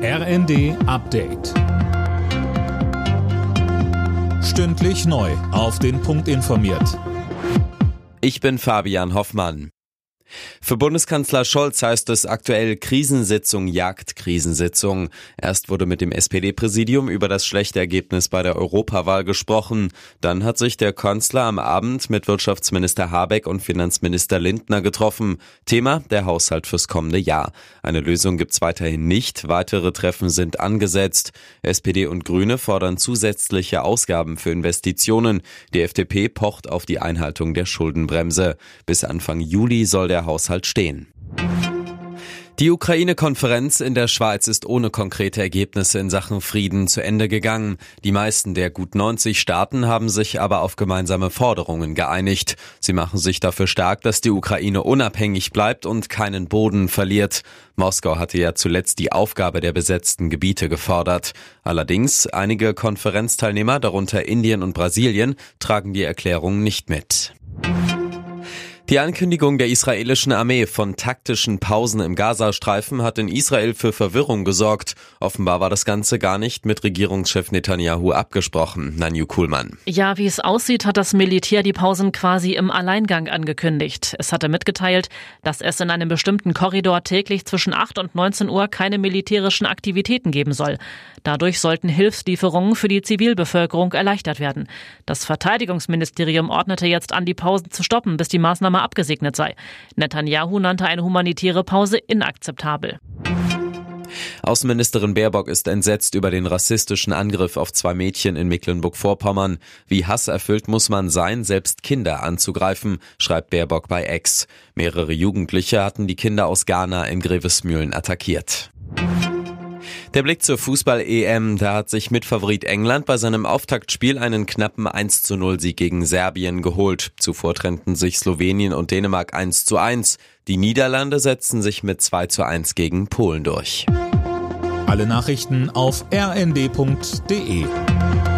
RND Update. Stündlich neu auf den Punkt informiert. Ich bin Fabian Hoffmann. Für Bundeskanzler Scholz heißt es aktuell Krisensitzung jagt Krisensitzung. Erst wurde mit dem SPD-Präsidium über das schlechte Ergebnis bei der Europawahl gesprochen. Dann hat sich der Kanzler am Abend mit Wirtschaftsminister Habeck und Finanzminister Lindner getroffen. Thema der Haushalt fürs kommende Jahr. Eine Lösung gibt's weiterhin nicht. Weitere Treffen sind angesetzt. SPD und Grüne fordern zusätzliche Ausgaben für Investitionen. Die FDP pocht auf die Einhaltung der Schuldenbremse. Bis Anfang Juli soll der Haushalt stehen. Die Ukraine-Konferenz in der Schweiz ist ohne konkrete Ergebnisse in Sachen Frieden zu Ende gegangen. Die meisten der gut 90 Staaten haben sich aber auf gemeinsame Forderungen geeinigt. Sie machen sich dafür stark, dass die Ukraine unabhängig bleibt und keinen Boden verliert. Moskau hatte ja zuletzt die Aufgabe der besetzten Gebiete gefordert. Allerdings, einige Konferenzteilnehmer, darunter Indien und Brasilien, tragen die Erklärung nicht mit. Die Ankündigung der israelischen Armee von taktischen Pausen im Gazastreifen hat in Israel für Verwirrung gesorgt. Offenbar war das Ganze gar nicht mit Regierungschef Netanyahu abgesprochen. Nanju Kuhlmann. Ja, wie es aussieht, hat das Militär die Pausen quasi im Alleingang angekündigt. Es hatte mitgeteilt, dass es in einem bestimmten Korridor täglich zwischen 8 und 19 Uhr keine militärischen Aktivitäten geben soll. Dadurch sollten Hilfslieferungen für die Zivilbevölkerung erleichtert werden. Das Verteidigungsministerium ordnete jetzt an, die Pausen zu stoppen, bis die Maßnahme abgesegnet sei. Netanyahu nannte eine humanitäre Pause inakzeptabel. Außenministerin Baerbock ist entsetzt über den rassistischen Angriff auf 2 Mädchen in Mecklenburg-Vorpommern. Wie hasserfüllt muss man sein, selbst Kinder anzugreifen, schreibt Baerbock bei X. Mehrere Jugendliche hatten die Kinder aus Ghana in Grevesmühlen attackiert. Der Blick zur Fußball-EM, da hat sich Mitfavorit England bei seinem Auftaktspiel einen knappen 1:0-Sieg gegen Serbien geholt. Zuvor trennten sich Slowenien und Dänemark 1:1. Die Niederlande setzten sich mit 2:1 gegen Polen durch. Alle Nachrichten auf rnd.de.